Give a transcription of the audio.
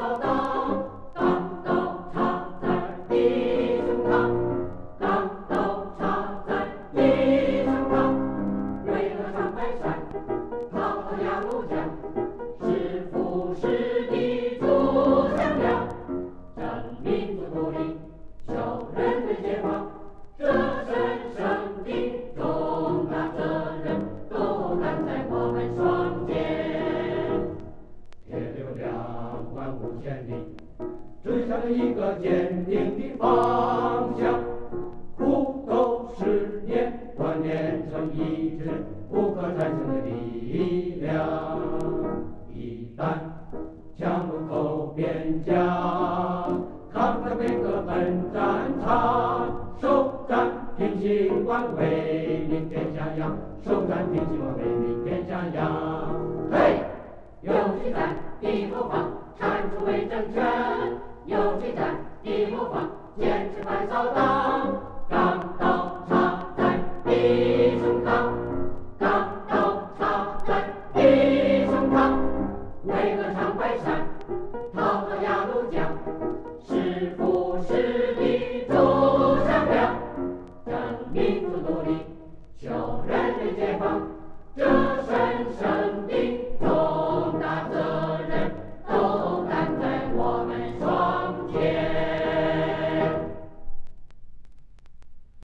扫荡，钢刀插在你胸膛，钢刀插在你胸膛。巍峨长白山，滔滔鸭绿江，是富士的主向量。战民族独立，求人类解放，这神圣的重大责任都担在我们双肩。铁流两万五千里，指向了一个坚定的方向。苦斗10年，锻炼成一支不可战胜的力量。一旦强路口边疆，抗战为何奔战场？首战平型关，为民天下扬。首战平型关，为民天下扬。嘿，游击战的后方，铲除伪政权；游击战的后方，坚持反扫荡。钢刀插在你胸膛，钢刀插在你胸膛。巍峨长白山，滔滔鸭绿江，是富士的主向量。让民族独立，求人类解放，这神圣